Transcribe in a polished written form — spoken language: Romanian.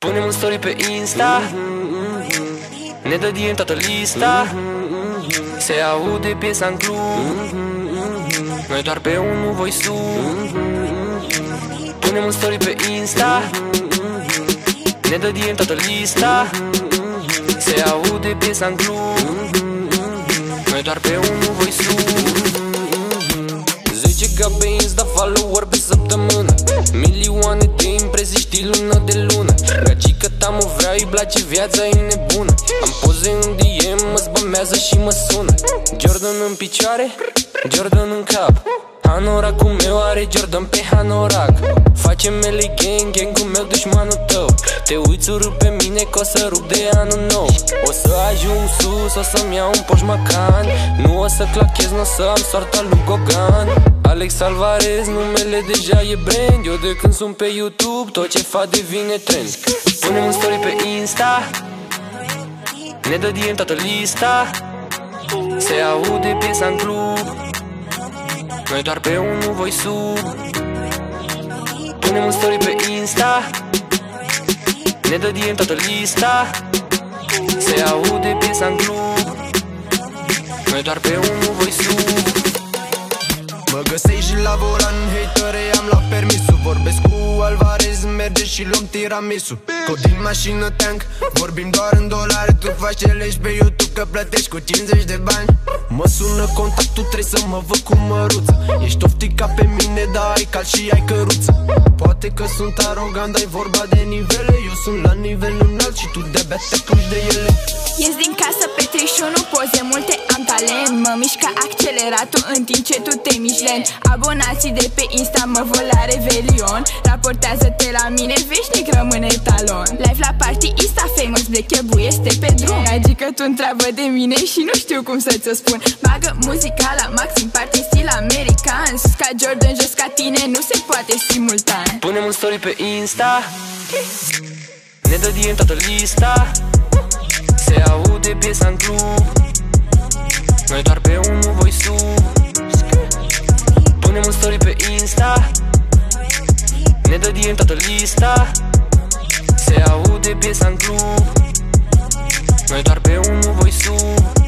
Punem un story pe Insta, ne dădiem toată lista, se aude piesa în club, noi doar pe unul voi sub. Punem un story pe Insta, ne dădiem toată lista, se aude piesa în club, noi doar pe unul voi sub. 10K pe Insta, follower pe săptămână, milioane de impresii, știi, lună de lună. Gagica ta mă vrea, îi place viața, e nebună. Am poze în DM, mă zbămează și mă sună. Jordan în picioare, Jordan în cap, hanoracul meu are Jordan pe hanorac. Facem melee gang, gang-ul meu, dușmanul tău. Te uiți urât pe mine că o să rup de anul nou. O să ajung sus, o să-mi iau un Porsche Macan, nu o să clachez, nu o să am soarta lui Gogan. Alex Alvarez, numele deja e brand. Eu de când sunt pe YouTube, tot ce fac devine trend. Punem un story pe Insta, ne dădiem toată lista, se aude piesa în club, noi doar pe unul voi sub. Punem un story pe Insta, ne dădiem toată lista, se aude piesa în club, noi doar pe unul voi sub. Mă găsești și la volan, hatere, am luat permisul. Vorbesc cu Alvarez, merge și luăm tiramisu. Cod din mașină tank, vorbim doar în dolari. Tu faci challenge pe YouTube că plătești cu 50 de bani. Mă sună contactul, trebuie să mă văd cu măruță. Ești oftic ca pe mine, dar ai cal și ai căruță. Poate că sunt arogant, dar e vorba de nivele. Eu sunt la nivel înalt și tu de-abia te apuci de ele. Ies din casă pe 31 poze, multe am talent. Mă mișcă acceleratul în timp ce tu te miști lent. Abonații de pe Insta mă văd la Revelion, raportează-te la mine, veșnic rămâne talon. Live la party, Insta famous, Black Ebu este pe drum. Adică tu întreabă de mine și nu știu cum să ți-o spun. Bagă muzica la maxim, party stil american. Sus ca Jordan, jos ca tine, nu se poate simultan. Punem un story pe Insta, ne dădiem toată lista, se aude piesa în club, noi doar pe unul voi sub. Punem un story pe Insta, ne dădiem toată lista, se aude piesa în club, noi doar pe unul voi sub.